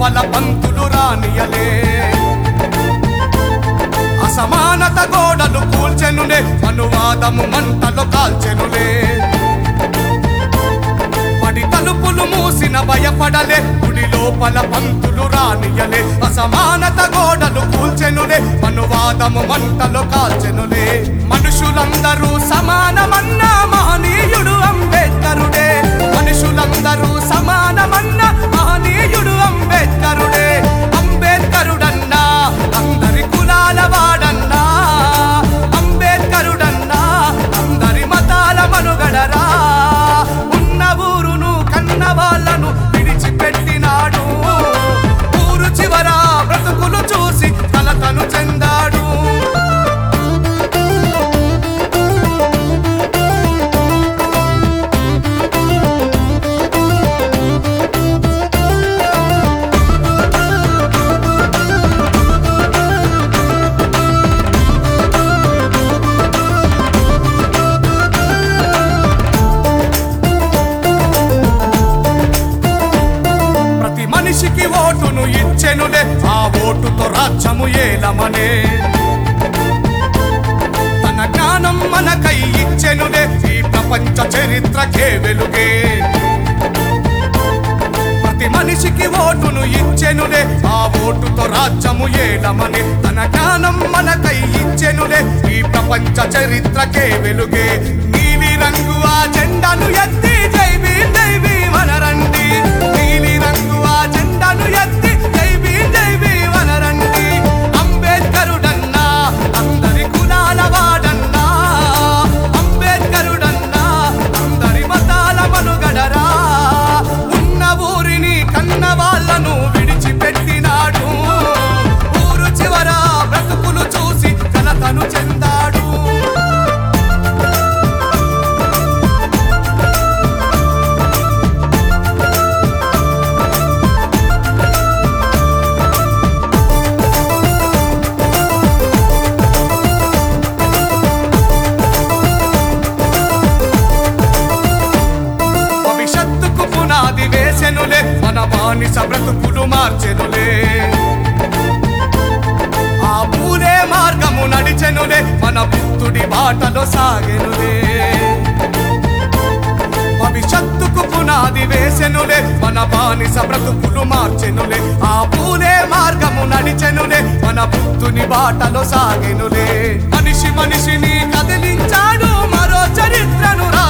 లోపల పంతులు రానియలే అసమానత గోడలు కూల్చెనులే అనువాదము మంటలు కాల్చెనులే పడి తలుపులు మూసిన భయపడలే గుడి లోపల పంతులు రానియలే అసమానత గోడలు కూల్చెనులే అనువాదము మంటలు కాల్చెనులే మనుషులందరూ సమానమన్న మహనీయుడు అంబేద్కరుడే మనుషులందరూ సమానమన్న మహనీయుడు అంబేద్కరుడే అంబేద్కరుడన్నా అందరి కులాల వాడన్నా అంబేద్కరుడన్నా అందరి మతాల మనుగడరా ఉన్న ఊరును కన్న వాళ్ళను విడిచిపెట్టినాడు ఊరు చివర బ్రతుకులు చూసి కలతను చెందాడు మనిషికి ఓటును ఇచ్చెనులే ఆ ఓటుతో రాజ్యము ఏలమనే తన జ్ఞానం మనకై ఇచ్చెనులే ఈ ప్రపంచ చరిత్రకే వెలుగే ప్రతి మనిషికి ఓటును ఇచ్చెనులే ఆ ఓటుతో రాజ్యము ఏలమనే తన జ్ఞానం మనకై ఇచ్చెనులే ఈ ప్రపంచ చరిత్రకే వెలుగే నీలి రంగు ఆ జెండాను ఎత్తి జై భీమ్ జై భీమ్ అనరండి నీలి రంగు ఆ జెండాను ఎత్తి జై భీమ్ అనరండి అంబేద్కరుడన్నా అందరి కులాల వాడన్నా అంబేద్కరుడన్నా అందరి మతాల మనుగడరా ఉన్న ఊరిని కన్న వాళ్ళను విడిచిపెట్టినాడు ఊరు చివర బ్రతుకులు చూసి కలతను చెందాడు వేసెనులే మన బానిస బ్రతుకులు మార్చెనులే ఆ పూలే మార్గము నడిచెనులే మన బుద్ధుడి బాటలో సాగెనులే భవిష్యత్తుకు పునాది వేసెనులే మన బానిస బ్రతుకులు మార్చెనులే ఆ పూలే మార్గము నడిచెనులే మన బుద్ధుని బాటలో సాగెనులే మనిషి మనిషిని కదిలించాడు మరో చరిత్రను